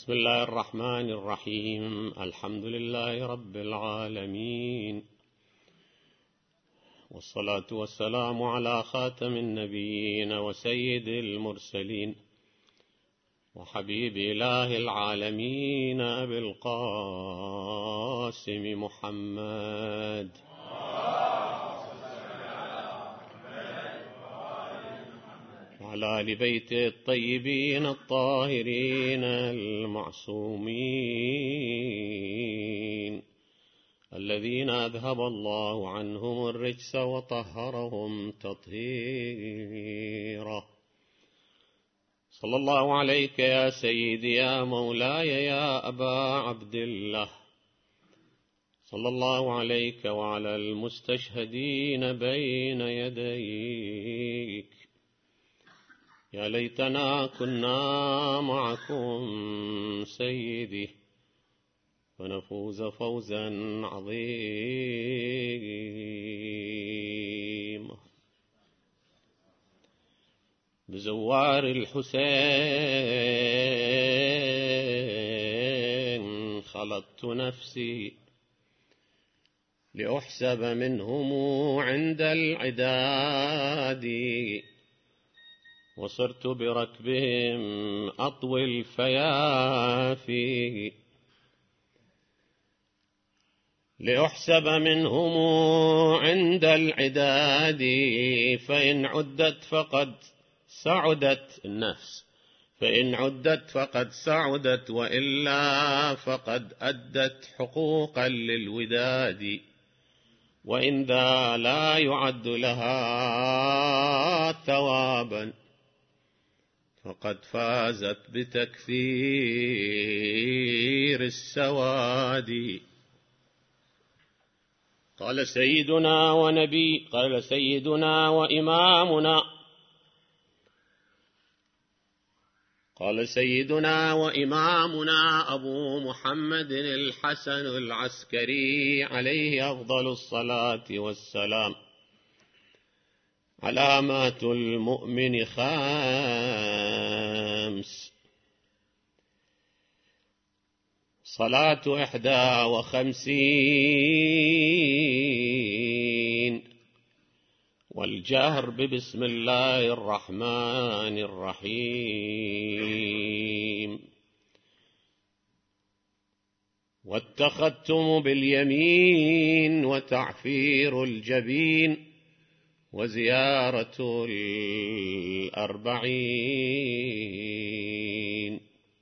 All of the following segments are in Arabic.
بسم الله الرحمن الرحيم. الحمد لله رب العالمين، والصلاة والسلام على خاتم النبيين وسيد المرسلين وحبيب إله العالمين أبي القاسم محمد وعلى آل بيته الطيبين الطاهرين المعصومين الذين أذهب الله عنهم الرجس وطهرهم تطهيرا. صلى الله عليك يا سيدي يا مولاي يا أبا عبد الله، صلى الله عليك وعلى المستشهدين بين يديك. يا ليتنا كنا معكم سيدي ونفوز فوزا عظيما. بزوار الحسين خلطت نفسي لأحسب منهم عند العداد، وصرت بركبهم أطوي الفيافي لأحسب منهم عند العداد، فإن عدت فقد سعدت النفس، فإن عدت فقد سعدت، وإلا فقد أدت حقوقا للوداد، وإن ذا لا يعد لها ثوابا فقد فازت بتكثير السواد. قال سيدنا وإمامنا أبو محمد الحسن العسكري عليه أفضل الصلاة والسلام: علامات المؤمن 5: صلاة 51، والجهر ببسم الله الرحمن الرحيم، والتختم باليمين، وتعفير الجبين، وزيارة 40.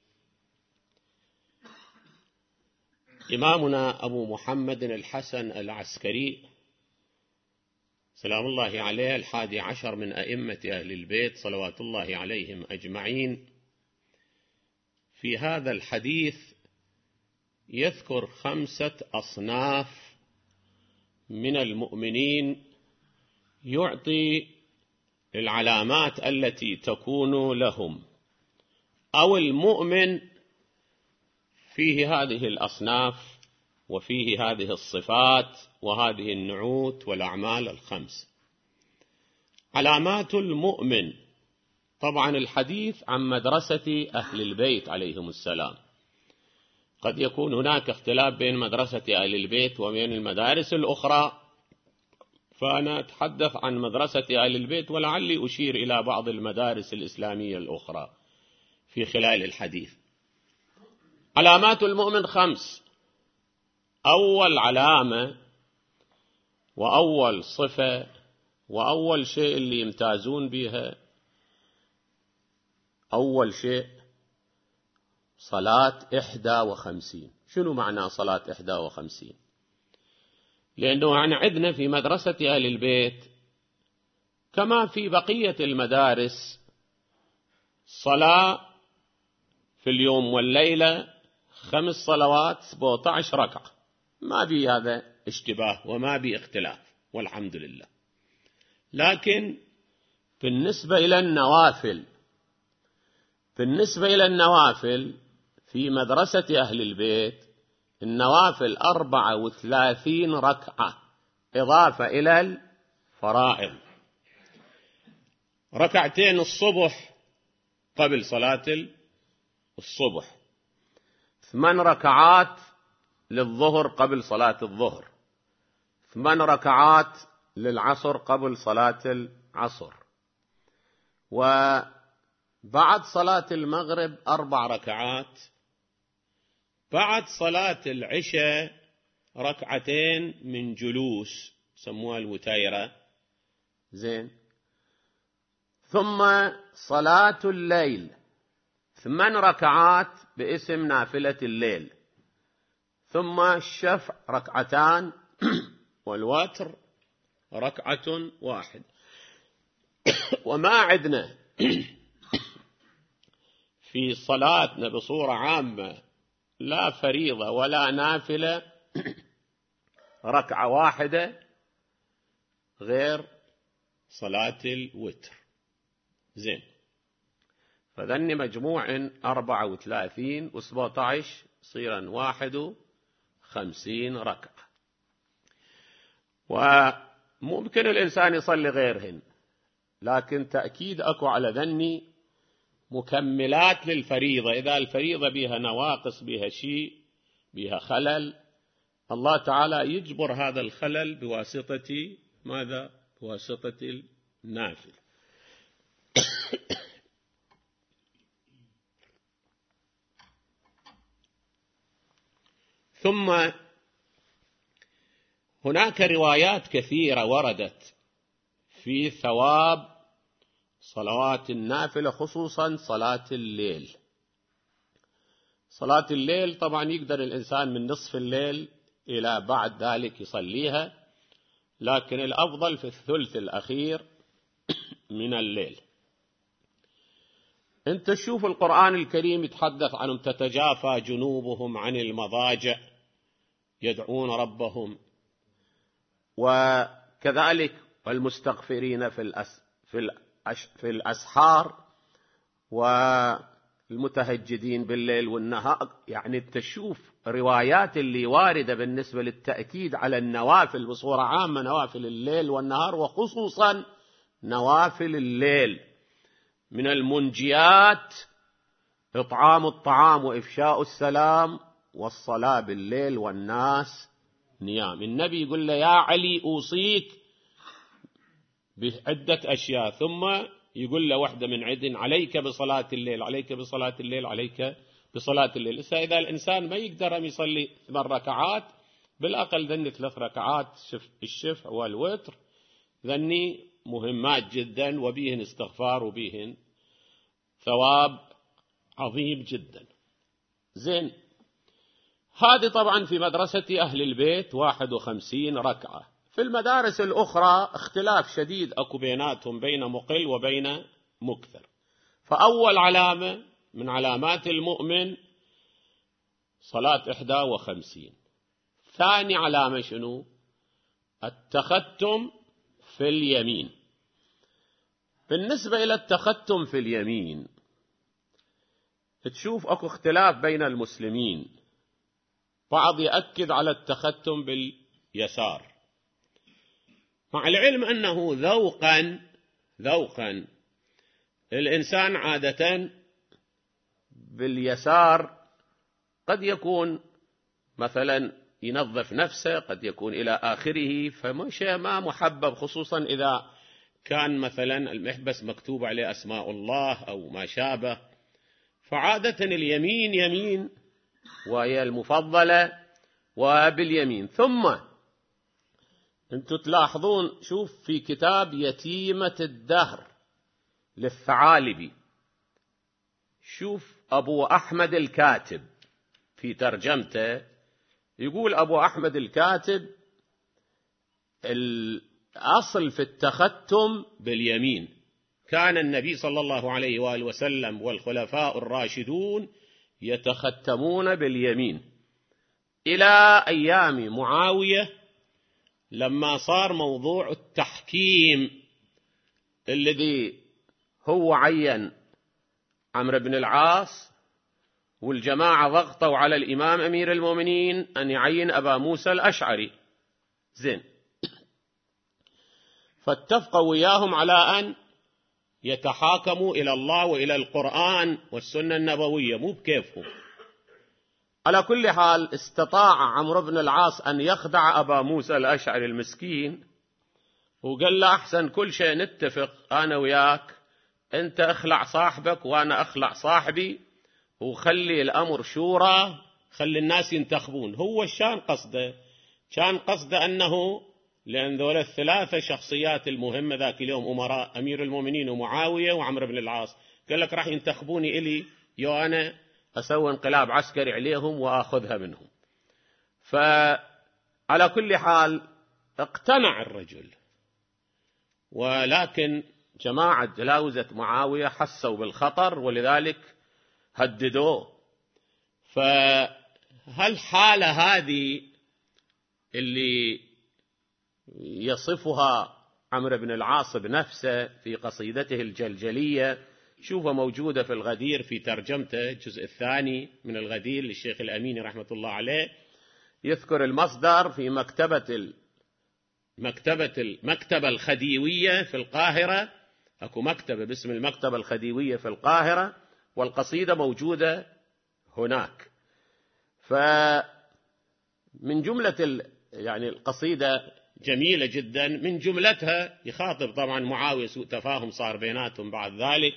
إمامنا أبو محمد الحسن العسكري سلام الله عليه 11 من أئمة أهل البيت صلوات الله عليهم أجمعين، في هذا الحديث يذكر 5 أصناف من المؤمنين، يعطي العلامات التي تكون لهم، أو المؤمن فيه هذه الأصناف وفيه هذه الصفات وهذه النعوت والأعمال 5. علامات المؤمن. طبعا الحديث عن مدرسة أهل البيت عليهم السلام، قد يكون هناك اختلاف بين مدرسة أهل البيت وبين المدارس الأخرى، فأنا أتحدث عن مدرسة أهل البيت، ولعلي أشير إلى بعض المدارس الإسلامية الأخرى في خلال الحديث. علامات المؤمن 5. أول علامة وأول صفة وأول شيء اللي يمتازون بها، أول شيء صلاة 51. شنو معنى صلاة 51؟ لأنه عندنا في مدرسة أهل البيت كما في بقية المدارس صلاة في اليوم والليلة 5 صلوات 17 ركعة، ما بي هذا اشتباه وما بي اختلاف والحمد لله. لكن بالنسبة إلى النوافل في مدرسة أهل البيت، النوافل 34 ركعة إضافة إلى الفرائض. ركعتين الصبح قبل صلاة الصبح، 8 ركعات للظهر قبل صلاة الظهر، 8 ركعات للعصر قبل صلاة العصر، وبعد صلاة المغرب 4 ركعات، بعد صلاة العشاء 2 ركعتين من جلوس سموها الوتيرة، زين. ثم صلاة الليل 8 ركعات باسم نافلة الليل، ثم الشفع 2 ركعتان والوتر 1 ركعة. وما عدنا في صلاتنا بصورة عامة لا فريضة ولا نافلة 1 ركعة غير صلاة الوتر، زين. فذني مجموع 34 و17 صيرا 51 ركعة. وممكن الإنسان يصلي غيرهن، لكن تأكيد أكو على ذني مكملات للفريضة. إذا الفريضة بها نواقص، بها شيء، بها خلل، الله تعالى يجبر هذا الخلل بواسطة ماذا؟ بواسطة النافل. ثم هناك روايات كثيرة وردت في ثواب صلوات النافلة، خصوصا صلاة الليل. صلاة الليل طبعا يقدر الإنسان من نصف الليل إلى بعد ذلك يصليها، لكن الأفضل في الثلث الأخير من الليل. أنت تشوف القرآن الكريم يتحدث عنهم: تتجافى جنوبهم عن المضاجع يدعون ربهم، وكذلك والمستغفرين في الأسحار، والمتهجدين بالليل والنهار. يعني تشوف روايات اللي واردة بالنسبة للتأكيد على النوافل بصورة عامة، نوافل الليل والنهار، وخصوصا نوافل الليل. من المنجيات إطعام الطعام وإفشاء السلام والصلاة بالليل والناس نيام. النبي يقول له: يا علي أوصيك بعدة أشياء، ثم يقول له واحدة من عدن: عليك بصلاة الليل، عليك بصلاة الليل، عليك بصلاة الليل. إذا الإنسان ما يقدر أن يصلي 8 ركعات، بالأقل ذني 3 ركعات الشفع والوتر، ذني مهمات جدا، وبيهن استغفار وبيهن ثواب عظيم جدا، زين. هذه طبعا في مدرسة أهل البيت 51 ركعة. في المدارس الأخرى اختلاف شديد أكو بيناتهم، بين مقل وبين مكثر. فأول علامة من علامات المؤمن صلاة 51. ثاني علامة شنو؟ التختم في اليمين. بالنسبة إلى التختم في اليمين تشوف أكو اختلاف بين المسلمين، بعض يأكد على التختم باليسار، مع العلم أنه ذوقا الإنسان عادة باليسار قد يكون مثلا ينظف نفسه، قد يكون إلى آخره، فمش ما محبب، خصوصا إذا كان مثلا المحبس مكتوب عليه أسماء الله أو ما شابه. فعادة اليمين يمين وهي المفضلة وباليمين. ثم أنتم تلاحظون، شوف في كتاب يتيمة الدهر للثعالبي، شوف أبو أحمد الكاتب في ترجمته يقول: أبو أحمد الكاتب الأصل في التختم باليمين. كان النبي صلى الله عليه وآله وسلم والخلفاء الراشدون يتختمون باليمين إلى أيام معاوية، لما صار موضوع التحكيم الذي هو عين عمرو بن العاص، والجماعة ضغطوا على الإمام أمير المؤمنين أن يعين أبا موسى الأشعري، زين. فاتفقوا وياهم على أن يتحاكموا إلى الله وإلى القرآن والسنة النبوية، مو بكيفهم. على كل حال استطاع عمرو بن العاص أن يخدع أبا موسى الأشعري المسكين، وقال له أحسن كل شيء نتفق أنا وياك، أنت أخلع صاحبك وأنا أخلع صاحبي، وخلي الأمر شورى، خلي الناس ينتخبون. هو شان قصده؟ كان قصده أنه لأن ذول الثلاثة شخصيات المهمة ذاك اليوم أمراء أمير المؤمنين ومعاوية وعمرو بن العاص، قال لك راح ينتخبوني إلي يو أنا أسوي انقلاب عسكري عليهم وأخذها منهم. فعلى كل حال اقتنع الرجل، ولكن جماعة جلاوزة معاوية حسوا بالخطر ولذلك هددوه. فهالحالة هذه اللي يصفها عمرو بن العاص بنفسه في قصيدته الجلجلية، شوفها موجودة في الغدير في ترجمته الجزء الثاني من الغدير للشيخ الأميني رحمة الله عليه، يذكر المصدر في المكتبة الخديوية في القاهرة، أكو مكتبة باسم المكتبة الخديوية في القاهرة، والقصيدة موجودة هناك. فمن جملة يعني القصيدة جميلة جدا، من جملتها يخاطب طبعا معاوية، سوء تفاهم صار بيناتهم بعد ذلك،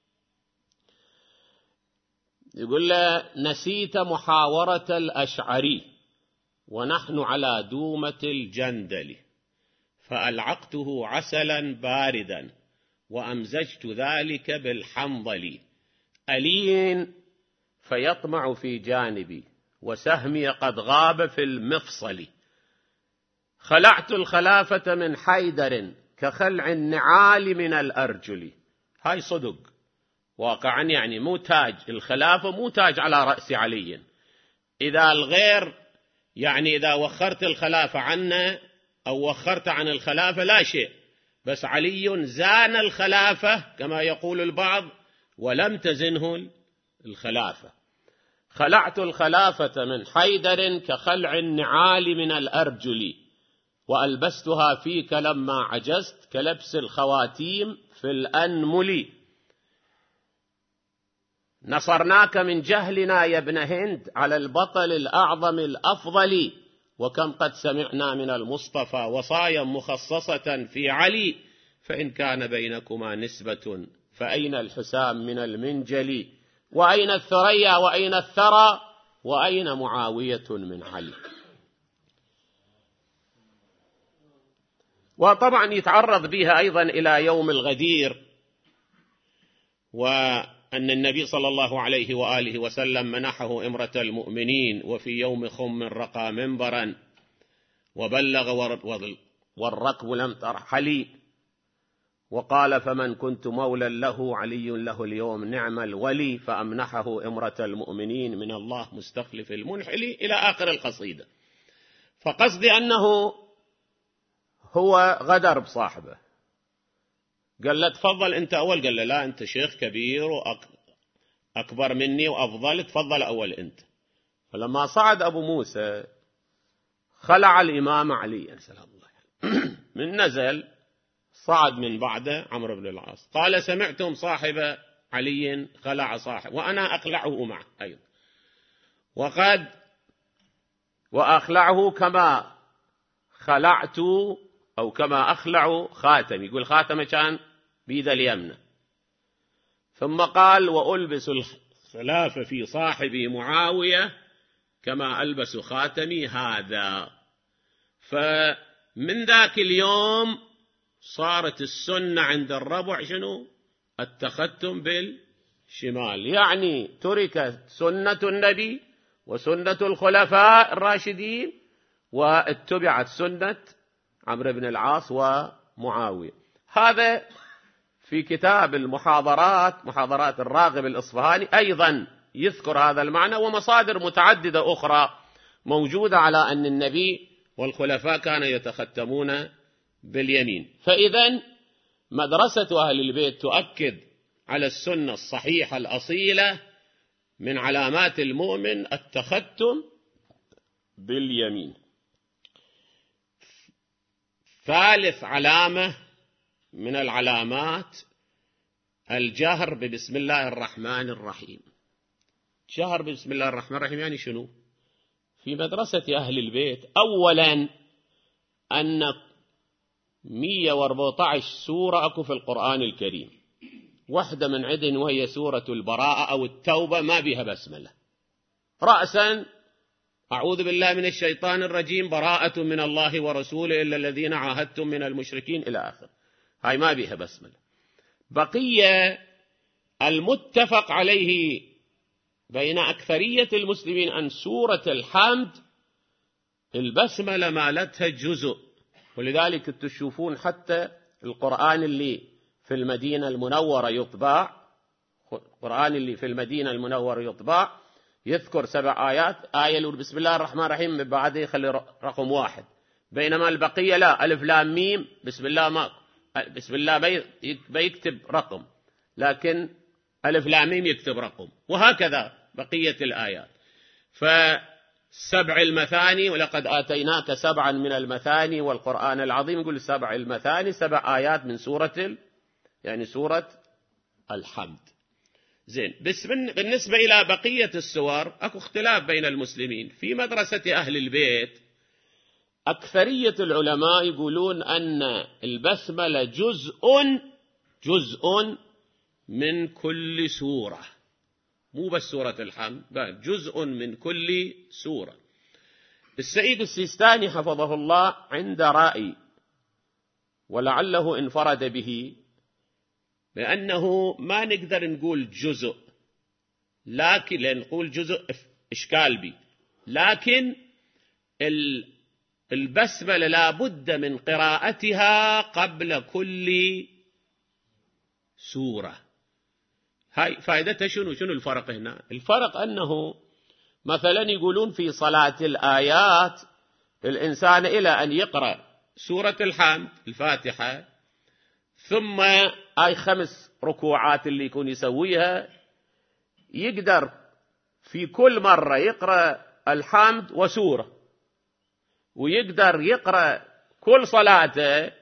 يقول له: نسيت محاورة الأشعري ونحن على دومة الجندل، فألعقته عسلا باردا وأمزجت ذلك بالحنظل، ألين فيطمع في جانبي وسهمي قد غاب في المفصل، خلعت الخلافة من حيدر كخلع النعال من الأرجل. هاي صدق واقعا، يعني مو تاج الخلافة، مو تاج على رأس علي. إذا الغير يعني إذا وخرت الخلافة عنه أو وخرت عن الخلافة لا شيء، بس علي زان الخلافة كما يقول البعض ولم تزنه الخلافة. خلعت الخلافة من حيدر كخلع النعال من الأرجل، وألبستها فيك لما عجزت كلبس الخواتيم في الأنمل، نصرناك من جهلنا يا ابن هند على البطل الأعظم الأفضل، وكم قد سمعنا من المصطفى وصايا مخصصة في علي، فإن كان بينكما نسبة فأين الحسام من المنجل، وأين الثريا وأين الثرى وأين معاوية من علي. وطبعا يتعرض بها أيضا إلى يوم الغدير، وأن النبي صلى الله عليه وآله وسلم منحه إمرة المؤمنين، وفي يوم خم رقى منبرا وبلغ والركب لم ترحلي، وقال: فمن كنت مولا له علي له اليوم نعم الولي، فأمنحه إمرة المؤمنين من الله مستخلف المنحل، إلى آخر القصيدة. فقصدي أنه هو غدر بصاحبه، قال له: تفضل أنت أول، قال له: لا أنت شيخ كبير وأكبر مني وأفضل، تفضل أول أنت. فلما صعد أبو موسى خلع الإمام علي سلام الله من نزل، صعد من بعده عمرو بن العاص قال: سمعتم صاحب علي خلع صاحب وأنا أخلعه معه أيضا، وأخلعه كما خلعت أو كما أخلع خاتمي، يقول خاتمه كان بيد اليمنى. ثم قال: وألبس الخلافة في صاحبي معاوية كما ألبس خاتمي هذا. فمن ذاك اليوم صارت السنة عند الربع شنو؟ التختم بالشمال، يعني تركت سنة النبي وسنة الخلفاء الراشدين واتبعت سنة عمرو بن العاص ومعاوية. هذا في كتاب المحاضرات، محاضرات الراغب الإصفهاني، أيضا يذكر هذا المعنى، ومصادر متعددة أخرى موجودة على أن النبي والخلفاء كانوا يتختمون باليمين. فإذا مدرسة أهل البيت تؤكد على السنة الصحيحة الأصيلة، من علامات المؤمن التختم باليمين. ثالث علامة من العلامات الجهر ببسم الله الرحمن الرحيم. جهر بسم الله الرحمن الرحيم يعني شنو؟ في مدرسة أهل البيت أولا أن 114 سورة أكو في القرآن الكريم، واحدة من عدن وهي سورة البراءة أو التوبة ما بها بسملة رأسا. أعوذ بالله من الشيطان الرجيم، براءة من الله ورسوله إلا الذين عاهدتم من المشركين إلى آخر، هاي ما بها بسملة. بقية المتفق عليه بين أكثرية المسلمين أن سورة الحمد البسملة مالتها جزء، ولذلك تشوفون حتى القرآن اللي في المدينة المنورة يطبع، القرآن اللي في المدينة المنورة يطبع يذكر 7 آيات، آية بسم الله الرحمن الرحيم من بعده يخلي رقم 1، بينما البقية لا، ألف لام ميم بسم الله ما بسم الله بيكتب رقم، لكن ألف لام ميم يكتب رقم، وهكذا بقية الآيات. ف7 المثاني ولقد آتيناك 7 من المثاني والقرآن العظيم، يقول 7 المثاني 7 آيات من سورة يعني سورة الحمد. زين، بس بالنسبة إلى بقية السور أكو اختلاف بين المسلمين. في مدرسة أهل البيت أكثرية العلماء يقولون أن البسملة جزء من كل سورة، مو بس سورة الحمد، بل جزء من كل سورة. السيد السيستاني حفظه الله عند رأي ولعله انفرد به، بأنه ما نقدر نقول جزء، لكن لأن نقول جزء إشكال بي، لكن البسملة لا بد من قراءتها قبل كل سورة. هاي فائدتها شنو الفرق هنا؟ الفرق أنه مثلا يقولون في صلاة الآيات الإنسان إلى أن يقرأ سورة الحمد الفاتحة ثم أي 5 ركوعات اللي يكون يسويها، يقدر في كل مرة يقرأ الحمد وسورة، ويقدر يقرأ كل صلاته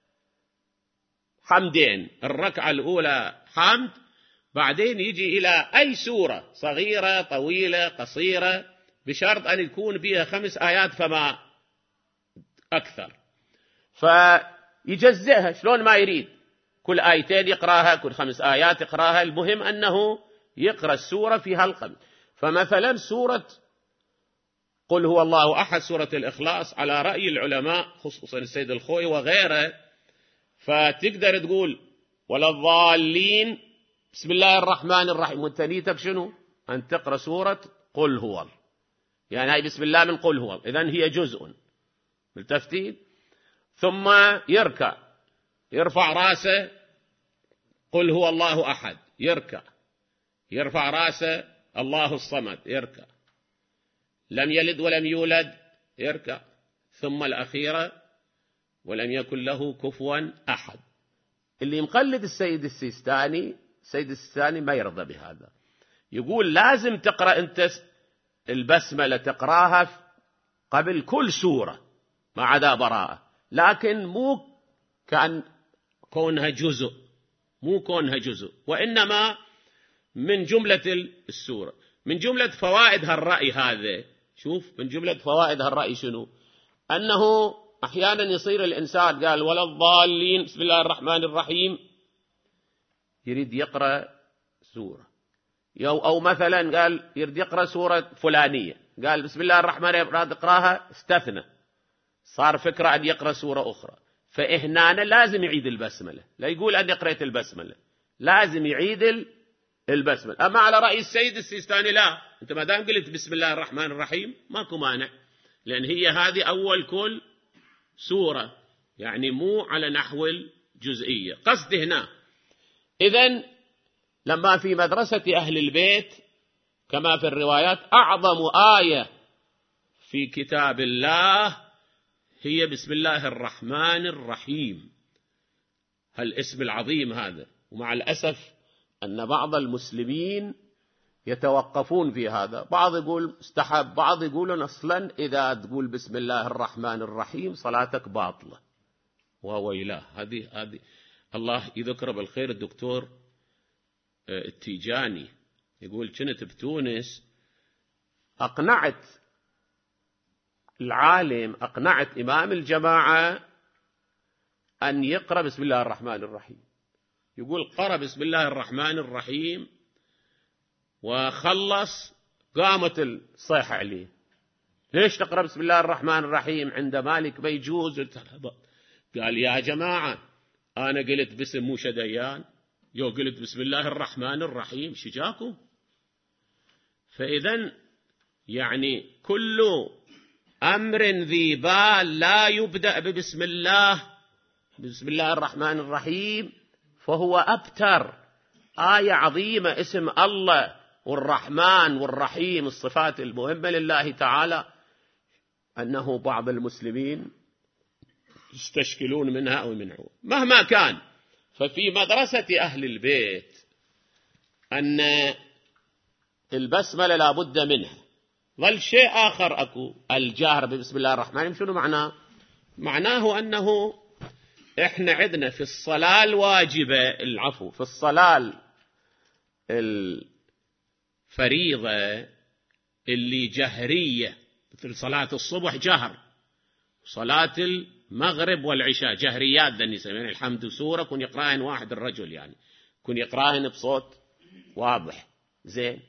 حمدين، الركعة الأولى حمد، بعدين يجي إلى أي سورة صغيرة طويلة قصيرة بشرط أن يكون بها 5 آيات فما أكثر، فيجزئها شلون ما يريد، كل آيتين يقراها، كل 5 آيات يقراها، المهم أنه يقرأ السورة في هالقبل. فمثلا سورة قل هو الله أحد، سورة الإخلاص على رأي العلماء خصوصا السيد الخوي وغيره، فتقدر تقول ولا الضالين بسم الله الرحمن الرحيم، وانت نيتك شنو؟ أن تقرأ سورة قل هو، يعني هاي بسم الله من قل هو، إذن هي جزء بالتفتيت. ثم يركع يرفع راسه قل هو الله أحد، يركع يرفع راسه الله الصمد، يركع لم يلد ولم يولد، يركع، ثم الأخيرة ولم يكن له كفوا أحد. اللي مقلد السيد السيستاني ما يرضى بهذا، يقول لازم تقرأ أنت البسملة تقراها قبل كل سورة ما عدا براءة، لكن مو كان كونها جزء، مو كونها جزء، وإنما من جملة السورة. من جملة فوائد هالرأي هذا، شوف من جملة فوائد هالرأي شنو؟ أنه أحيانا يصير الإنسان قال ولا الضالين بسم الله الرحمن الرحيم، يريد يقرأ سورة، أو مثلا قال يريد يقرأ سورة فلانية، قال بسم الله الرحمن الرحيم راد يقراها، استثنى، صار فكرة أن يقرأ سورة أخرى، فإهنا لازم يعيد البسملة، لا يقول أن قرأت البسملة، لازم يعيد البسملة. أما على رأي السيد السيستاني لا، أنت ما دام قلت بسم الله الرحمن الرحيم ماكو مانع، لأن هي هذه أول كل سورة، يعني مو على نحو الجزئية قصد هنا. إذن لما في مدرسة أهل البيت كما في الروايات أعظم آية في كتاب الله هي بسم الله الرحمن الرحيم، هالاسم العظيم هذا. ومع الأسف أن بعض المسلمين يتوقفون في هذا، بعض يقول استحب، بعض يقولون أصلا إذا تقول بسم الله الرحمن الرحيم صلاتك باطلة، وويلاه. هذه الله يذكر بالخير الدكتور التيجاني يقول كنت بتونس، أقنعت العالم، أقنعت إمام الجماعة أن يقرأ بسم الله الرحمن الرحيم. يقول قرأ بسم الله الرحمن الرحيم وخلص، قامت الصيحة عليه: ليش تقرأ بسم الله الرحمن الرحيم عند مالك ما يجوز؟ قال: يا جماعة أنا قلت باسم موشى ديان، قلت بسم الله الرحمن الرحيم، شجاكم؟ فإذن يعني كل أمر ذي بال لا يبدأ بسم الله الرحمن الرحيم فهو أبتر. آية عظيمة، اسم الله والرحمن والرحيم، الصفات المهمة لله تعالى، أنه بعض المسلمين يستشكلون منها أو يمنعون. مهما كان، ففي مدرسة أهل البيت أن البسملة لا بد منها. ظل شيء آخر أكو، الجهر بسم الله الرحمن الرحيم. شنو معناه؟ معناه أنه إحنا عندنا في الصلاة الواجبة، في الصلاة الفريضة اللي جهرية، مثل صلاة الصبح جهر، صلاة المغرب والعشاء جهريات، ذني يسمين الحمد سورة كن يقرأهن واحد الرجل، يعني كن يقرأهن بصوت واضح زين.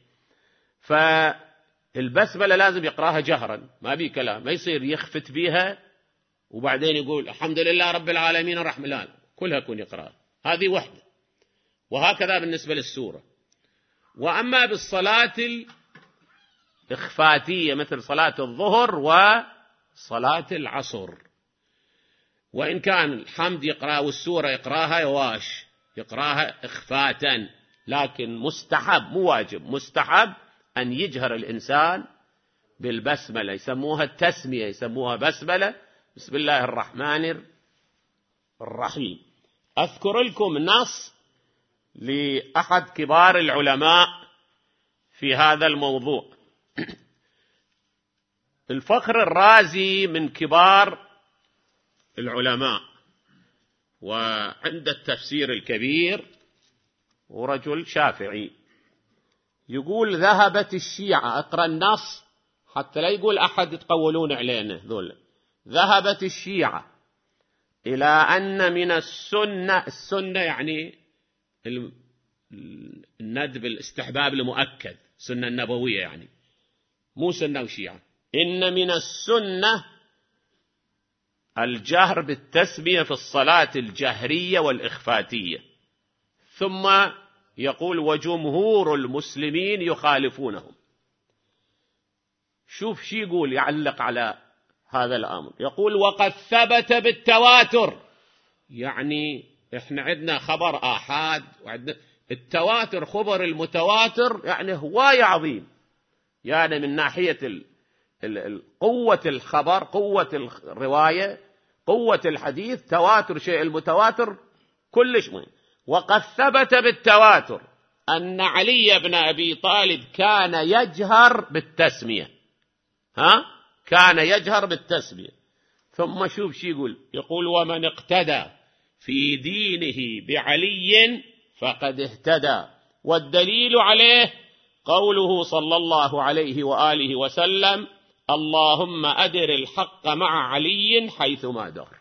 فالبسملة لازم يقرأها جهرا، ما بي كلام، ما يصير يخفت بيها وبعدين يقول الحمد لله رب العالمين الرحمن، لا، كلها كن يقرأها، هذه وحدة. وهكذا بالنسبة للسورة. وأما بالصلاة الإخفاتية مثل صلاة الظهر وصلاة العصر، وإن كان الحمد يقرأ والسورة يقرأها يواش، يقرأها إخفاتا، لكن مستحب، مو واجب، مستحب أن يجهر الإنسان بالبسملة، يسموها التسمية، يسموها بسملة، بسم الله الرحمن الرحيم. أذكر لكم نص لأحد كبار العلماء في هذا الموضوع. الفخر الرازي من كبار العلماء، وعند التفسير الكبير، ورجل شافعي، يقول ذهبت الشيعة، أقرأ النص حتى لا يقول أحد يتقولون علينا ذول. ذهبت الشيعة إلى أن من السنة يعني الندب، الاستحباب المؤكد، سنة النبوية يعني، مو سنة وشيعة، إن من السنة الجهر بالتسمية في الصلاة الجهرية والإخفاتية. ثم يقول وجمهور المسلمين يخالفونهم. شوف شي يقول، يعلق على هذا الأمر، يقول وقد ثبت بالتواتر. يعني إحنا عندنا خبر آحاد، وعندنا التواتر، خبر المتواتر يعني هواية عظيم، يعني من ناحية قوة الخبر، قوة الرواية، قوة الحديث، تواتر شيء، المتواتر كلش مهم. وقد ثبت بالتواتر أن علي بن أبي طالب كان يجهر بالتسمية، كان يجهر بالتسمية. ثم شوف شي يقول ومن اقتدى في دينه بعلي فقد اهتدى. والدليل عليه قوله صلى الله عليه وآله وسلم اللهم أدر الحق مع علي حيثما دار.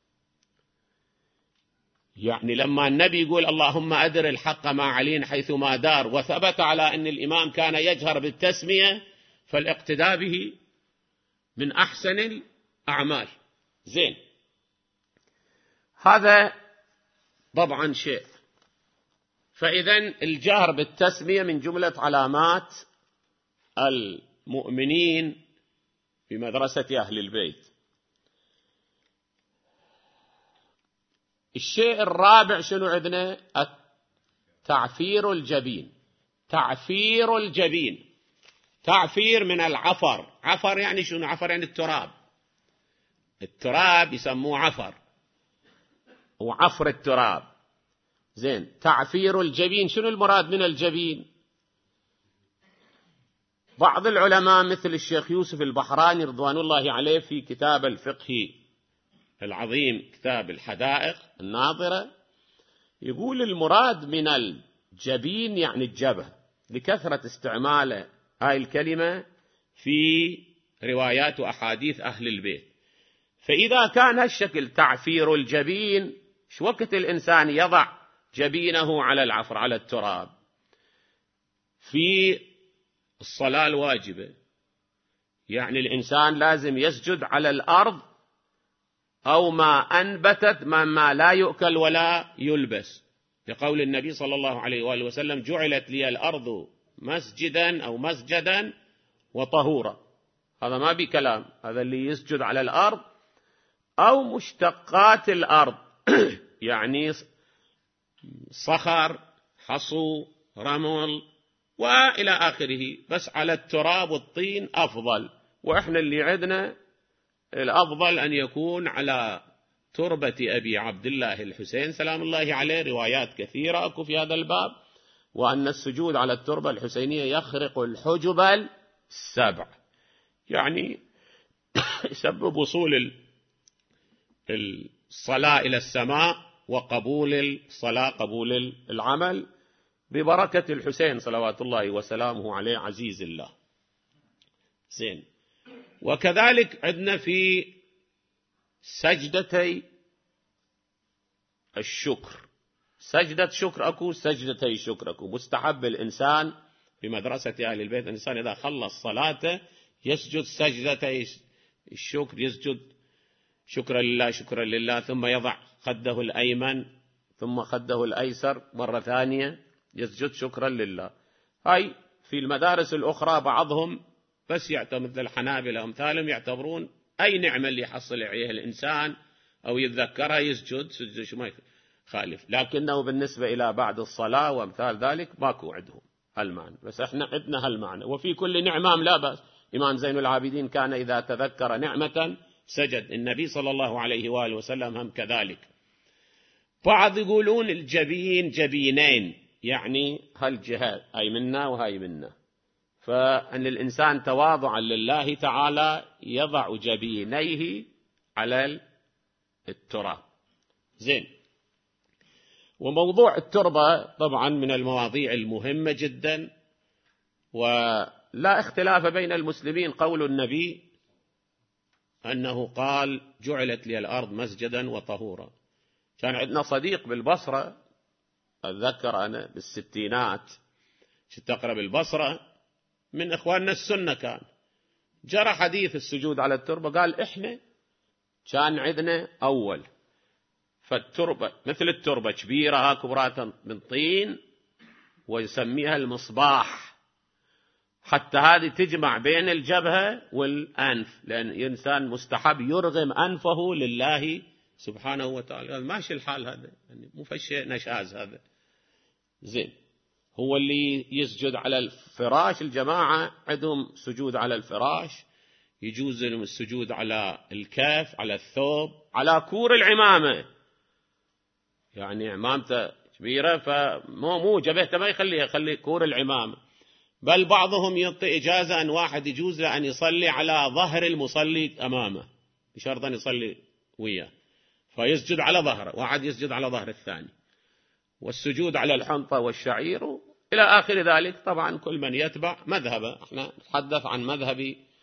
يعني لما النبي يقول اللهم أدر الحق مع علي حيثما دار، وثبت على أن الإمام كان يجهر بالتسمية، فالاقتداء به من أحسن الأعمال. زين، هذا طبعا شيء. فإذن الجهر بالتسمية من جملة علامات المؤمنين في مدرسة أهل البيت. الشيء الرابع شنو عندنا؟ تعفير الجبين. تعفير الجبين، تعفير من العفر. عفر يعني شنو؟ عفر يعني التراب. التراب يسموه عفر، وعفر التراب. زين، تعفير الجبين، شنو المراد من الجبين؟ بعض العلماء مثل الشيخ يوسف البحراني رضوان الله عليه في كتاب الفقه العظيم، كتاب الحدائق الناظرة، يقول المراد من الجبين يعني الجبهة، لكثرة استعمال هاي الكلمة في روايات وأحاديث أهل البيت. فإذا كان هالشكل تعفير الجبين، شو وقت الإنسان يضع جبينه على العفر على التراب في الصلاة الواجبة؟ يعني الإنسان لازم يسجد على الأرض أو ما أنبتت مما لا يؤكل ولا يلبس، لقول النبي صلى الله عليه وآله وسلم: جعلت لي الأرض مسجدا أو مسجدا وطهورا. هذا ما بكلام، هذا اللي يسجد على الأرض أو مشتقات الأرض يعني صخر، حصو، رمل وإلى آخره، بس على التراب والطين أفضل. وإحنا اللي عندنا الأفضل أن يكون على تربة أبي عبد الله الحسين سلام الله عليه، روايات كثيرة أكو في هذا الباب، وأن السجود على التربة الحسينية يخرق الحجب السبع، يعني يسبب وصول الصلاة إلى السماء وقبول الصلاة، قبول العمل، ببركة الحسين صلوات الله وسلامه عليه عزيز الله. زين. وكذلك عندنا في سجدتي الشكر، سجدة شكر أكو، سجدتي شكر أكو. مستحب الإنسان في مدرسة أهل البيت الإنسان إذا خلص صلاته يسجد سجدتي الشكر، يسجد شكرا لله شكرا لله، ثم يضع خده الأيمن ثم خده الأيسر مرة ثانية يسجد شكرا لله. هاي في المدارس الأخرى بعضهم بس يعتبر مثل الحنابلة أمثالهم يعتبرون أي نعمة اللي يحصل عليها الإنسان أو يتذكرها يسجد، سجد شو ما يخالف، لكنه بالنسبة إلى بعد الصلاة وأمثال ذلك ماكو عندهم هالمعنى، بس احنا عندنا هالمعنى. وفي كل نعمة لا بأس. إمام زين العابدين كان إذا تذكر نعمة سجد، النبي صلى الله عليه وآله وسلم هم كذلك. بعض يقولون الجبين جبينين، يعني هالجهة هاي منا وهاي منا، فأن الإنسان تواضعا لله تعالى يضع جبينيه على التراب. زين. وموضوع التربة طبعا من المواضيع المهمة جدا، ولا اختلاف بين المسلمين. قول النبي أنه قال: جعلت لي الأرض مسجدا وطهورا. كان عندنا صديق بالبصرة، أتذكر أنا بالستينات كنت أقرأ بالبصرة، من إخواننا السنة، كان جرى حديث السجود على التربة، قال: إحنا كان عندنا أول فالتربة مثل التربة كبيرة كبرات من طين، ويسميها المصباح، حتى هذه تجمع بين الجبهة والأنف، لأن الإنسان مستحب يرغم أنفه لله سبحانه وتعالى. ماشي الحال هذا، يعني مو فشي نشاز هذا. زين. هو اللي يسجد على الفراش، الجماعة عندهم سجود على الفراش، يجوز لهم السجود على الكاف، على الثوب، على كور العمامة، يعني عمامته كبيرة فمو جبهته ما يخلي كور العمامة. بل بعضهم يعطي إجازة أن واحد يجوز له أن يصلي على ظهر المصلي أمامه، بشرط أن يصلي وياه، فيسجد على ظهره، واحد يسجد على ظهر الثاني. والسجود على الحنطة والشعير إلى آخر ذلك. طبعا كل من يتبع مذهبه، احنا نتحدث عن مذهب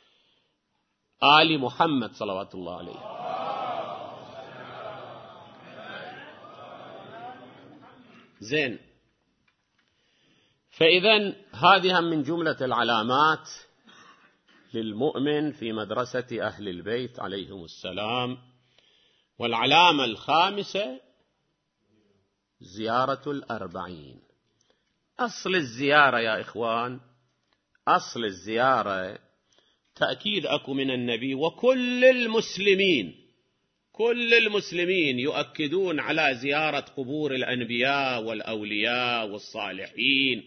آل محمد صلوات الله عليه. زين. فإذا هذه من جملة العلامات للمؤمن في مدرسة أهل البيت عليهم السلام. والعلامة الخامسة زيارة الأربعين. أصل الزيارة يا إخوان، أصل الزيارة تأكيد أكو من النبي، وكل المسلمين يؤكدون على زيارة قبور الأنبياء والأولياء والصالحين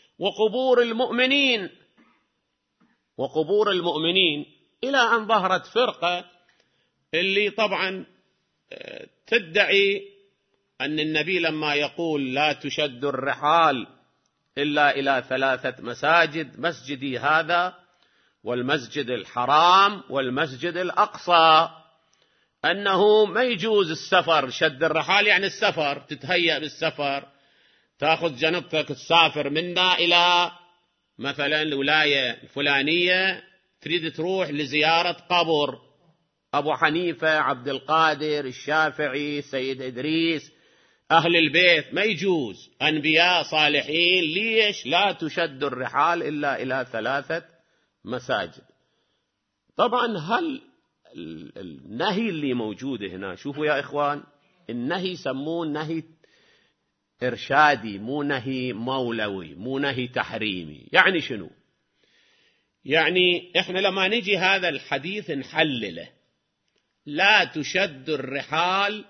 وقبور المؤمنين إلى أن ظهرت فرقة اللي طبعا تدعي أن النبي لما يقول لا تشد الرحال إلا إلى 3 مساجد، مسجدي هذا والمسجد الحرام والمسجد الأقصى، أنه ما يجوز السفر، شد الرحال يعني السفر، تتهيأ بالسفر، تأخذ جنبتك تسافر منا إلى مثلا الولاية الفلانية تريد تروح لزيارة قبر أبو حنيفة، عبد القادر، الشافعي، سيد إدريس، أهل البيت، ما يجوز، أنبياء صالحين. ليش؟ لا تشد الرحال إلا إلى 3 مساجد. طبعا هل النهي اللي موجود هنا، شوفوا يا إخوان، النهي يسمون نهي إرشادي، مو نهي مولوي، مو نهي تحريمي. يعني شنو؟ يعني إحنا لما نجي هذا الحديث نحلله، لا تشد الرحال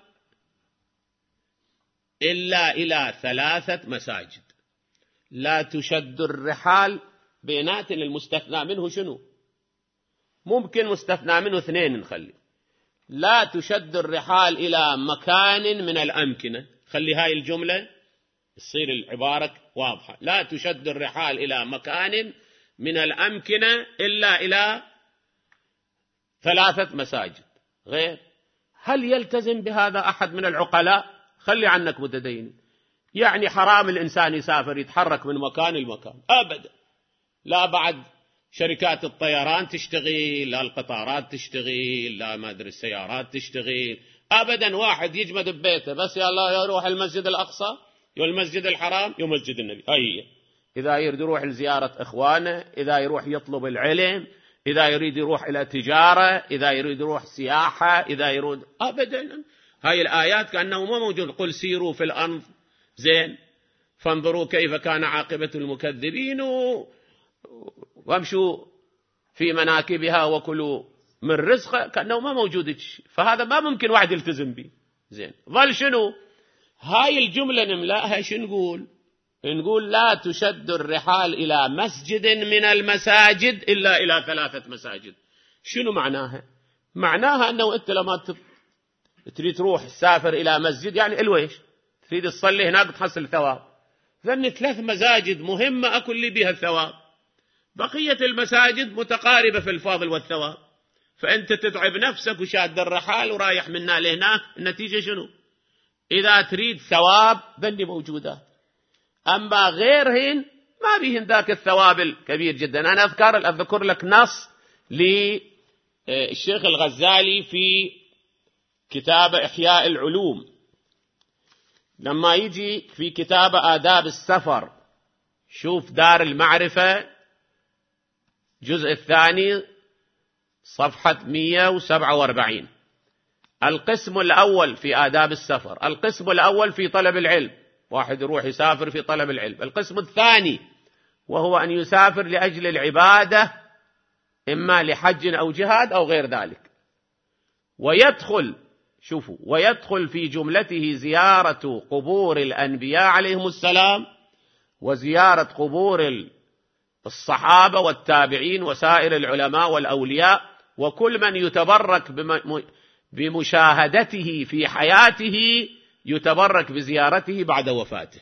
إلا إلى 3 مساجد. لا تشد الرحال بينات المستثنى منه شنو؟ ممكن مستثنى منه 2 نخلي. لا تشد الرحال إلى مكان من الأمكنة، خلي هاي الجملة تصير العبارة واضحة. لا تشد الرحال إلى مكان من الأمكنة إلا إلى 3 مساجد. غير، هل يلتزم بهذا أحد من العقلاء؟ خلي عنك متدين. يعني حرام الإنسان يسافر يتحرك من مكان لمكان أبدا. لا بعد شركات الطيران تشتغل، لا القطارات تشتغل، لا ما أدري السيارات تشتغل أبدا. واحد يجمد ببيته بس يا الله يروح المسجد الأقصى، يوم المسجد الحرام، يوم مسجد النبي. هي إذا يريد يروح لزيارة إخوانه، إذا يروح يطلب العلم، إذا يريد يروح إلى تجارة، إذا يريد يروح سياحة، إذا يريد أبدا. هاي الآيات كأنه ما موجود. قل سيروا في الأرض زين فانظروا كيف كان عاقبة المكذبين وامشوا في مناكبها وكلوا من رزقه، كأنه ما موجود. فهذا ما ممكن واحد يلتزم به. زين، ظل شنو؟ هاي الجملة نملأها شو نقول؟ نقول لا تشد الرحال إلى مسجد من المساجد إلا إلى 3 مساجد. شنو معناها؟ معناها أنه أنت لما تريد تروح تسافر إلى مسجد، يعني الويش تريد تصلي هناك تحصل ثواب، لأن 3 مساجد مهمة أكل لي بها الثواب، بقية المساجد متقاربة في الفضل والثواب. فأنت تتعب نفسك وشاد الرحال ورايح منا لهناك، النتيجة شنو؟ إذا تريد ثواب ذني موجودات، أما غيرهن ما بيهن ذاك الثواب الكبير جدا. أنا أذكر لك نص للشيخ الغزالي في كتاب إحياء العلوم، لما يجي في كتاب آداب السفر، شوف دار المعرفة جزء 2 صفحة 147. القسم الأول في آداب السفر، القسم الأول في طلب العلم، واحد يروح يسافر في طلب العلم. القسم الثاني وهو أن يسافر لأجل العبادة، إما لحج أو جهاد أو غير ذلك. ويدخل في جملته زيارة قبور الأنبياء عليهم السلام، وزيارة قبور الصحابة والتابعين وسائر العلماء والأولياء، وكل من يتبرك بمشاهدته في حياته يتبرك بزيارته بعد وفاته.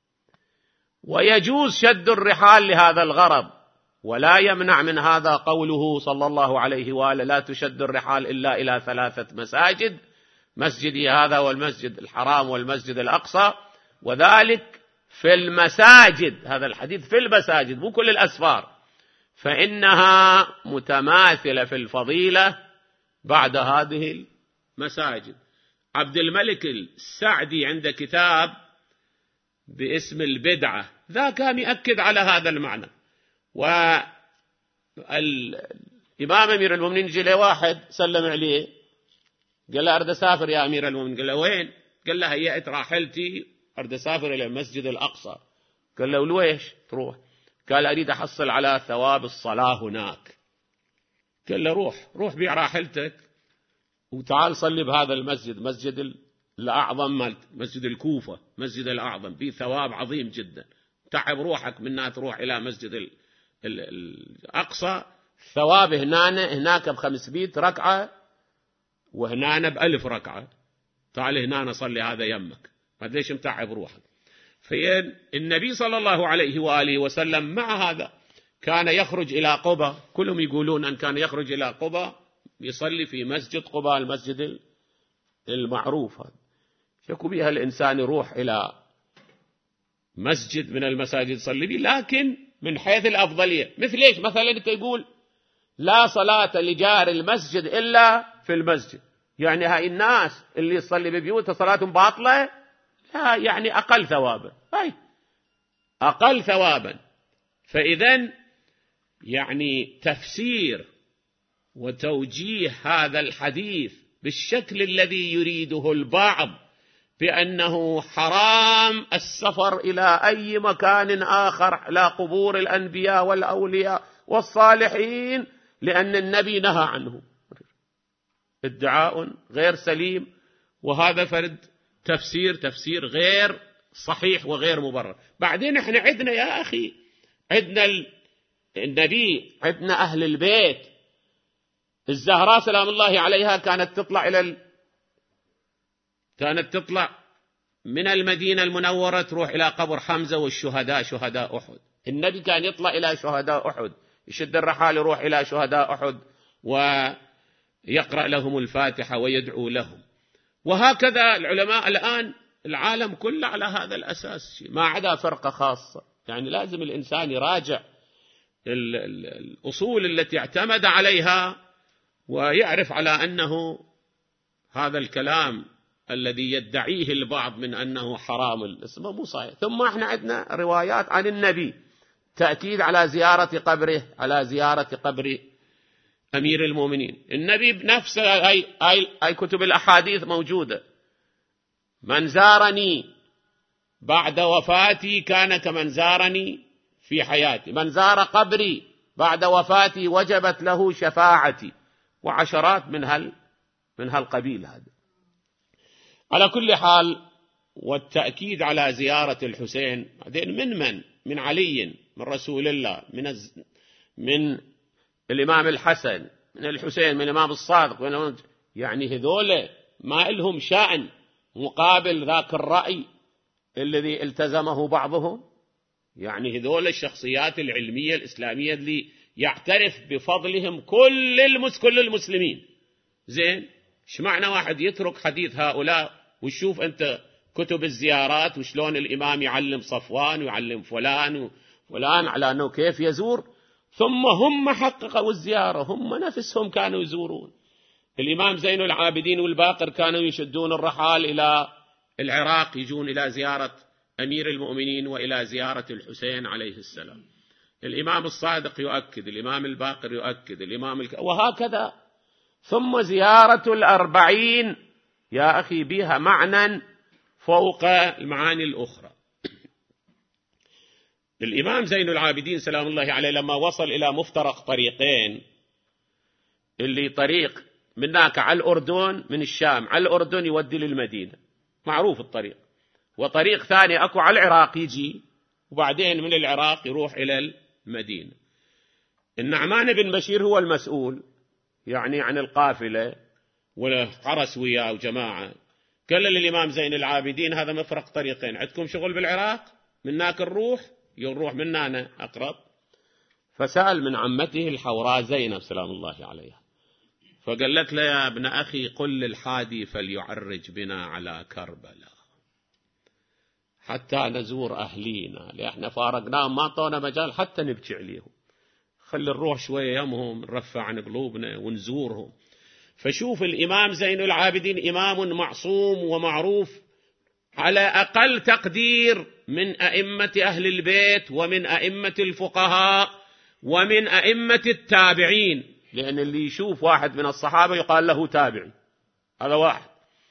ويجوز شد الرحال لهذا الغرض، ولا يمنع من هذا قوله صلى الله عليه وآله لا تشد الرحال إلا إلى 3 مساجد، مسجدي هذا والمسجد الحرام والمسجد الأقصى، وذلك في المساجد. هذا الحديث في المساجد مو كل الأسفار، فإنها متماثلة في الفضيلة بعد هذه المساجد. عبد الملك السعدي عنده كتاب باسم البدعة، ذا كان يأكد على هذا المعنى. والإمام أمير المؤمنين جاء له واحد سلم عليه، قال له أريد أسافر يا أمير المؤمنين. قال له وين؟ قال له هيأت راحلتي أريد أسافر إلى المسجد الأقصى. قال له لويش تروح؟ قال أريد أحصل على ثواب الصلاة هناك. قال له روح بيع راحلتك وتعال صلي بهذا المسجد، مسجد الأعظم، مسجد الكوفة، مسجد الأعظم فيه ثواب عظيم جدا. تعب روحك منها تروح إلى مسجد الأقصى، ثواب هناك ب500 ركعة وهنا ب1000 ركعة. تعال هنا صلي هذا يمك، ما ليش متعب روحك. فالنبي صلى الله عليه وآله وسلم مع هذا كان يخرج إلى قباء، كلهم يقولون أن كان يخرج إلى قباء يصلي في مسجد قباء، المسجد المعروف. يكون بها الإنسان يروح إلى مسجد من المساجد يصلي به، لكن من حيث الأفضلية. مثل إيش؟ مثلا أنت يقول لا صلاة لجار المسجد إلا في المسجد، يعني هاي الناس اللي يصلي ببيوتها صلاتهم باطلة؟ لا، يعني أقل ثوابا، هاي أقل ثوابا. فإذن يعني تفسير وتوجيه هذا الحديث بالشكل الذي يريده البعض بأنه حرام السفر إلى أي مكان آخر لا قبور الأنبياء والأولياء والصالحين لأن النبي نهى عنه، ادعاء غير سليم، وهذا فرد تفسير غير صحيح وغير مبرر. بعدين احنا عندنا يا أخي، عندنا النبي، عندنا أهل البيت. الزهراء سلام الله عليها كانت تطلع من المدينة المنورة تروح إلى قبر حمزة والشهداء، شهداء أحد. النبي كان يطلع إلى شهداء أحد، يشد الرحال يروح إلى شهداء أحد ويقرأ لهم الفاتحة ويدعو لهم. وهكذا العلماء الآن العالم كله على هذا الأساس، ما عدا فرقة خاصة. يعني لازم الإنسان يراجع الأصول التي اعتمد عليها ويعرف على أنه هذا الكلام الذي يدعيه البعض من أنه حرام الاسم مو صحيح. ثم احنا عندنا روايات عن النبي تأكيد على زيارة قبره، على زيارة قبر أمير المؤمنين. النبي بنفسه أي كتب الأحاديث موجودة: من زارني بعد وفاتي كان كمن زارني في حياتي، من زار قبري بعد وفاتي وجبت له شفاعتي، وعشرات من هالقبيل هذا. على كل حال، والتأكيد على زيارة الحسين بعدين من علي، من رسول الله، من الإمام الحسن، من الحسين، من الإمام الصادق، يعني هذول ما لهم شأن مقابل ذاك الرأي الذي التزمه بعضهم. يعني هذول الشخصيات العلمية الإسلامية اللي يعترف بفضلهم كل المسلمين. زين، ايش معنى واحد يترك حديث هؤلاء وشوف أنت كتب الزيارات وشلون الإمام يعلم صفوان ويعلم فلان وفلان على أنه كيف يزور، ثم هم حققوا الزيارة، هم نفسهم كانوا يزورون. الإمام زين العابدين والباقر كانوا يشدون الرحال إلى العراق، يجون إلى زيارة أمير المؤمنين وإلى زيارة الحسين عليه السلام. الإمام الصادق يؤكد، الإمام الباقر يؤكد، وهكذا. ثم زيارة الأربعين يا أخي بها معنى فوق المعاني الأخرى. الإمام زين العابدين سلام الله عليه لما وصل إلى مفترق طريقين، اللي طريق من هناك على الأردن، من الشام على الأردن يودي للمدينة، معروف الطريق، وطريق ثاني أكو على العراق يجي، وبعدين من العراق يروح إلى المدينة. النعمان بن بشير هو المسؤول يعني عن القافلة، وحرس وياه وجماعة. قال للإمام زين العابدين هذا مفرق طريقين، عندكم شغل بالعراق؟ من هناك يروح من هنا أقرب. فسأل من عمته الحوراء زينب سلام الله عليها، فقالت له: يا ابن أخي قل للحادي فليعرج بنا على كربلاء حتى نزور أهلينا، لأن فارقناهم ما طونا مجال حتى نبكي عليهم، خلي نروح شوية يمهم نرفع عن قلوبنا ونزورهم. فشوف الإمام زين العابدين إمام معصوم ومعروف على أقل تقدير من أئمة أهل البيت ومن أئمة الفقهاء ومن أئمة التابعين، لأن اللي يشوف واحد من الصحابة يقال له تابعي، هذا واحد.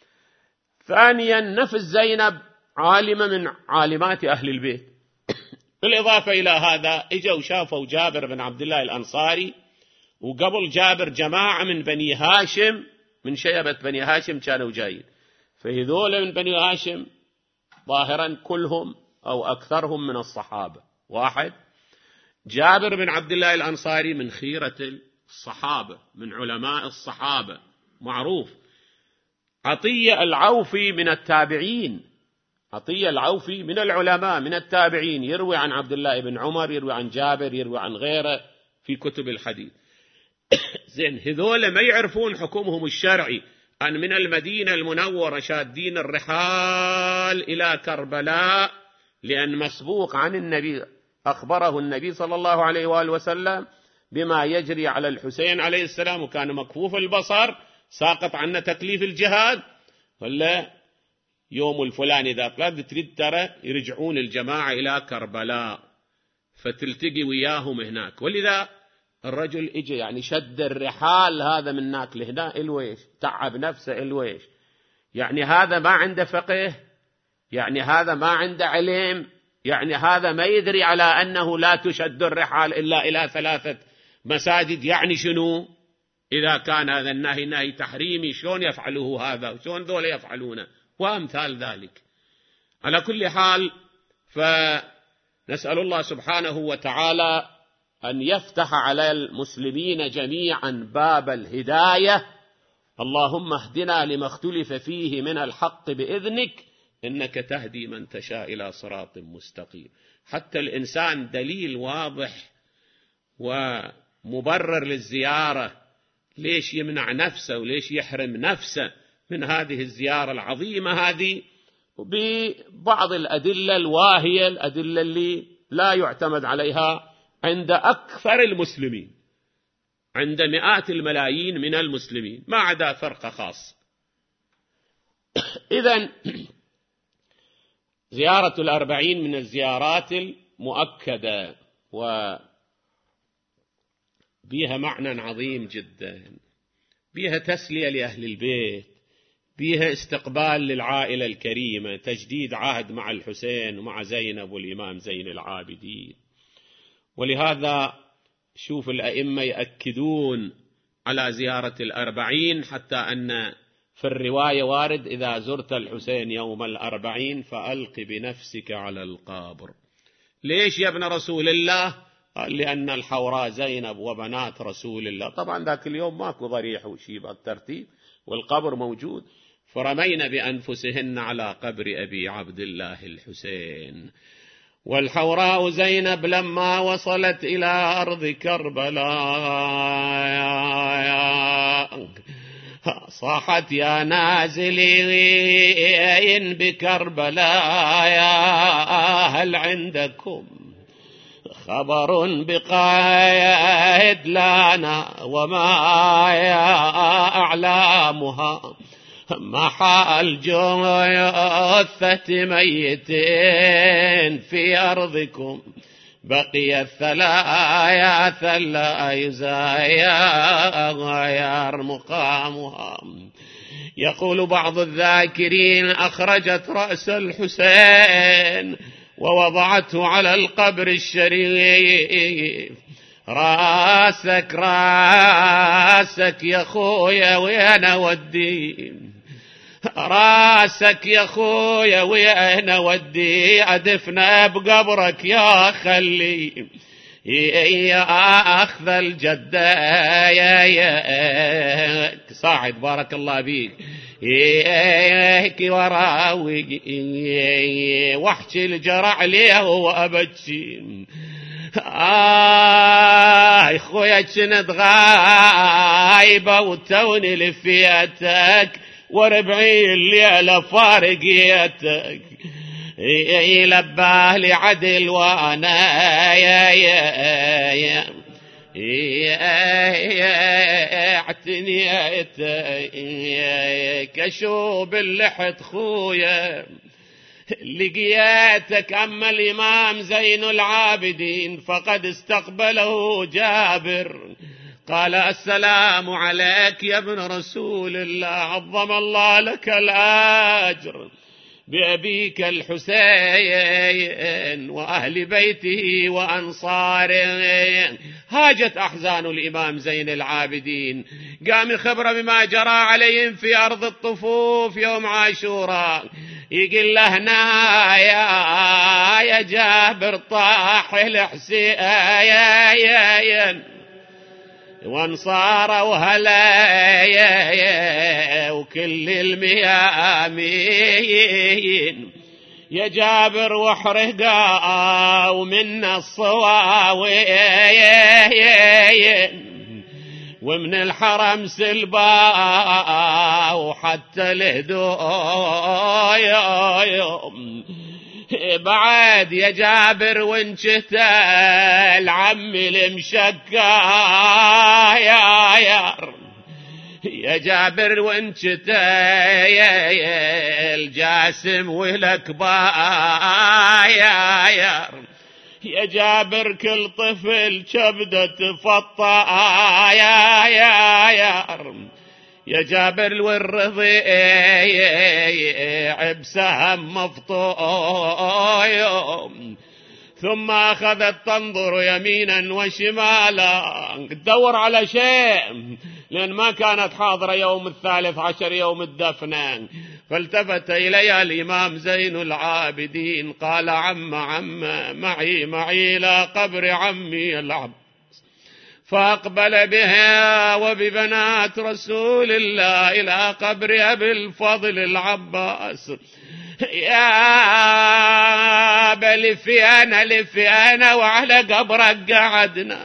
ثانيا، نفس زينب عالمة من عالمات أهل البيت. بالإضافة إلى هذا إجوا وشافوا جابر بن عبد الله الأنصاري، وقبل جابر جماعة من بني هاشم، من شيبة بني هاشم كانوا جايين. فهذول من بني هاشم ظاهرا كلهم أو أكثرهم من الصحابة. واحد، جابر بن عبد الله الأنصاري من خيرة الصحابة، من علماء الصحابة معروف. عطية العوفي من التابعين، عطية العوفي من العلماء من التابعين، يروي عن عبد الله بن عمر، يروي عن جابر، يروي عن غيره في كتب الحديث. زين، هذول ما يعرفون حكمهم الشرعي أن من المدينة المنورة شادين الرحال إلى كربلاء، لأن مسبوق عن النبي أخبره النبي صلى الله عليه وآله وسلم بما يجري على الحسين عليه السلام، وكان مكفوف البصر ساقط عنه تكليف الجهاد، ولا يوم الفلاني إذا تريد ترى يرجعون الجماعة إلى كربلاء فتلتقي وياهم هناك. ولذا الرجل إجا يعني شد الرحال هذا من هناك لهنا الويش، تعب نفسه الويش، يعني هذا ما عنده فقه، يعني هذا ما عنده علم، يعني هذا ما يدري على أنه لا تشد الرحال إلا إلى 3 مساجد. يعني شنو إذا كان هذا النهي نهي تحريمي شلون يفعله هذا وشلون ذول يفعلونه وأمثال ذلك. على كل حال فنسأل الله سبحانه وتعالى أن يفتح على المسلمين جميعا باب الهداية. اللهم اهدنا لما اختلف فيه من الحق بإذنك إنك تهدي من تشاء إلى صراط مستقيم. حتى الإنسان دليل واضح ومبرر للزيارة، ليش يمنع نفسه وليش يحرم نفسه من هذه الزيارة العظيمة هذه، ببعض الأدلة الواهية، الأدلة اللي لا يعتمد عليها عند أكثر المسلمين، عند مئات الملايين من المسلمين، ما عدا فرقة خاصة. إذن زيارة 40 من الزيارات المؤكدة وبيها معنى عظيم جدا، بيها تسلية لأهل البيت، بيها استقبال للعائلة الكريمة، تجديد عهد مع الحسين ومع زينب والإمام زين العابدين. ولهذا شوف الأئمة يأكدون على زيارة 40، حتى أن في الرواية وارد إذا زرت الحسين يوم 40 فألق بنفسك على القبر. ليش يا ابن رسول الله؟ قال لأن الحوراء زينب وبنات رسول الله، طبعا ذاك اليوم ماكو ضريح وشي بالترتيب والقبر موجود، فرمين بأنفسهن على قبر أبي عبد الله الحسين. والحوراء زينب لما وصلت إلى أرض كربلاء صاحت يا نازلين بكربلاء هل عندكم خبر بقائد لنا وما أعلامها محال جثة ميتين في أرضكم بقي 3 لا يزاير مقامها. يقول بعض الذاكرين أخرجت رأس الحسين ووضعته على القبر الشريف. راسك يا خويا وين ودي، راسك يا خويا وين ودي، أدفنا بقبرك يا خلي يا أخذ الجدة يا صاعد بارك الله بيك هيك وراوي واحكي الجرع ليه وأبكي. خويا كنت غايبة وتوني لفيتك وربعي الليلة فارقيتك لباه لي عدل وانا يا اعتنيتك اشوب اللحت خويا لقيتك. أما الإمام زين العابدين فقد استقبله جابر قال السلام عليك يا ابن رسول الله، عظم الله لك الأجر بأبيك الحسين وأهل بيته وأنصاره. هاجت أحزان الإمام زين العابدين، قام خبر بما جرى عليهم في أرض الطفوف يوم عاشوراء. يقول له هنا يا جابر طاح الحسين وانصار وهلا وكل الميامين يا جابر وحرقا ومن الصواوين ومن الحرم سلبا وحتى الهدوء بعد يا جابر وانشت العم المشكا يا جابر وانشت الجاسم والكباير يا جابر كل طفل كبده تفطى يا جابر والرضيع بسهم مفطوع ثم أخذت تنظر يمينا وشمالا تدور على شيء لأن ما كانت حاضرة يوم 13 يوم الدفن. فالتفت إليها الإمام زين العابدين قال عم معي إلى قبر عمي العباس. فأقبل بها وببنات رسول الله إلى قبر أبي الفضل العباس. يا لفي أنا وعلى قبرك قعدنا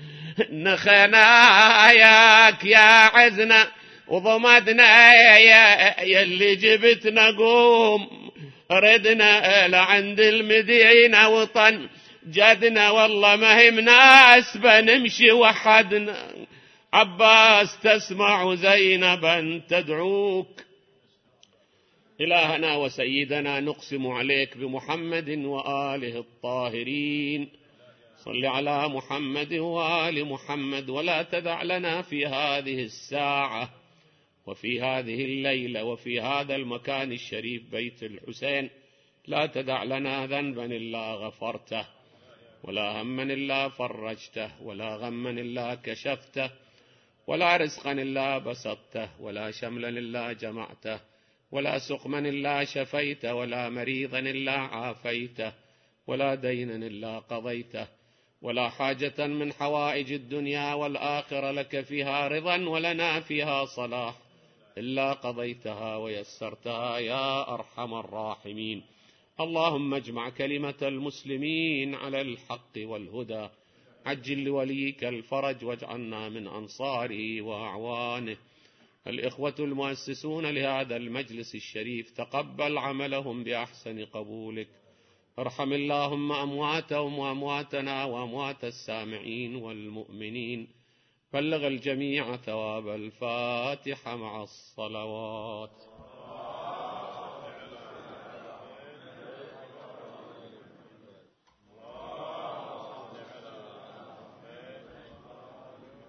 نخناياك يا عزنا وضمدنا يا اللي جبتنا قوم ردنا لعند المدينة وطن جدنا والله ما هم ناس بنمشي وحدنا. عباس تسمع زينبا تدعوك. إلهنا وسيدنا نقسم عليك بمحمد وآله الطاهرين صل على محمد وآل محمد ولا تدع لنا في هذه الساعة وفي هذه الليلة وفي هذا المكان الشريف بيت الحسين لا تدع لنا ذنبا إلا غفرته ولا هما إلا فرجته ولا غما إلا كشفته ولا رزقا إلا بسطته ولا شملا إلا جمعته ولا سقما إلا شفيته ولا مريضا إلا عافيته ولا دينا إلا قضيته ولا حاجة من حوائج الدنيا والآخرة لك فيها رضا ولنا فيها صلاح إلا قضيتها ويسرتها يا أرحم الراحمين. اللهم اجمع كلمة المسلمين على الحق والهدى عجل لوليك الفرج واجعلنا من أنصاره وأعوانه. الإخوة المؤسسون لهذا المجلس الشريف تقبل عملهم بأحسن قبولك. ارحم اللهم أمواتهم وأمواتنا وأموات السامعين والمؤمنين. بلغ الجميع ثواب الفاتحة مع الصلوات.